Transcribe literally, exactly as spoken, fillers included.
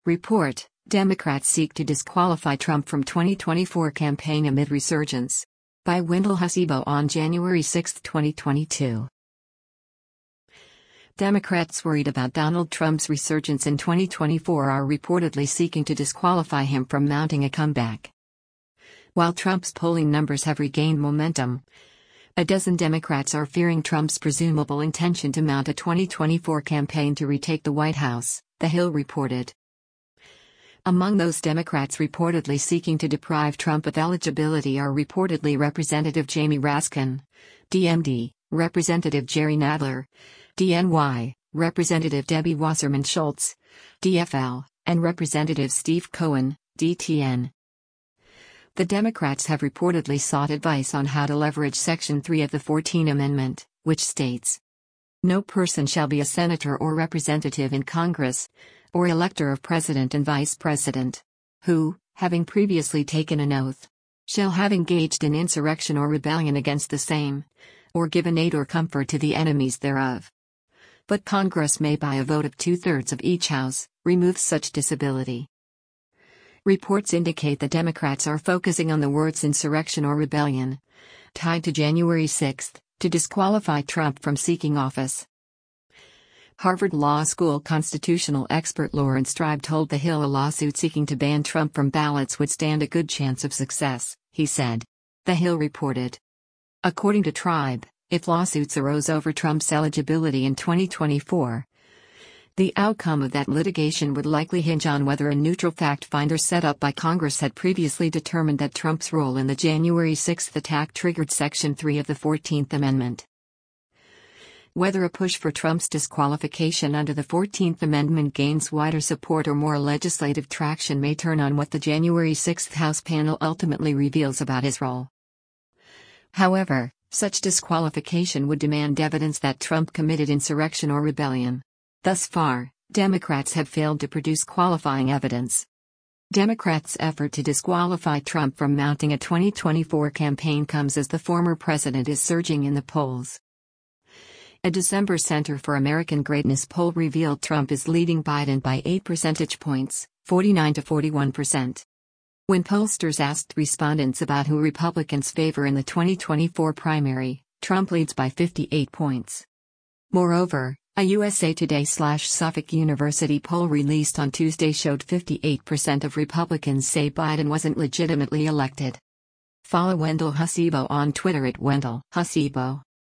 Report: Democrats seek to disqualify Trump from twenty twenty-four campaign amid resurgence. By Wendell Hasibo on January sixth, twenty twenty-two. Democrats worried about Donald Trump's resurgence in twenty twenty-four are reportedly seeking to disqualify him from mounting a comeback. While Trump's polling numbers have regained momentum, a dozen Democrats are fearing Trump's presumable intention to mount a twenty twenty-four campaign to retake the White House, The Hill reported. Among those Democrats reportedly seeking to deprive Trump of eligibility are reportedly Representative Jamie Raskin, D M D, Representative Jerry Nadler, D N Y, Representative Debbie Wasserman Schultz, D F L, and Representative Steve Cohen, D T N. The Democrats have reportedly sought advice on how to leverage Section three of the fourteenth Amendment, which states, "No person shall be a senator or representative in Congress, or elector of president and vice president, who, having previously taken an oath, shall have engaged in insurrection or rebellion against the same, or given aid or comfort to the enemies thereof. But Congress may by a vote of two-thirds of each house, remove such disability." Reports indicate the Democrats are focusing on the words insurrection or rebellion, tied to January sixth, to disqualify Trump from seeking office. Harvard Law School constitutional expert Lawrence Tribe told The Hill a lawsuit seeking to ban Trump from ballots would stand a good chance of success, he said. The Hill reported. According to Tribe, if lawsuits arose over Trump's eligibility in twenty twenty-four, the outcome of that litigation would likely hinge on whether a neutral fact finder set up by Congress had previously determined that Trump's role in the January sixth attack triggered Section three of the fourteenth Amendment. Whether a push for Trump's disqualification under the fourteenth Amendment gains wider support or more legislative traction may turn on what the January sixth House panel ultimately reveals about his role. However, such disqualification would demand evidence that Trump committed insurrection or rebellion. Thus far, Democrats have failed to produce qualifying evidence. Democrats' effort to disqualify Trump from mounting a twenty twenty-four campaign comes as the former president is surging in the polls. A December Center for American Greatness poll revealed Trump is leading Biden by eight percentage points, forty-nine to forty-one percent. When pollsters asked respondents about who Republicans favor in the twenty twenty-four primary, Trump leads by fifty-eight points. Moreover, a U S A Today slash Suffolk University poll released on Tuesday showed fifty-eight percent of Republicans say Biden wasn't legitimately elected. Follow Wendell Hasibo on Twitter at Wendell Hasibo.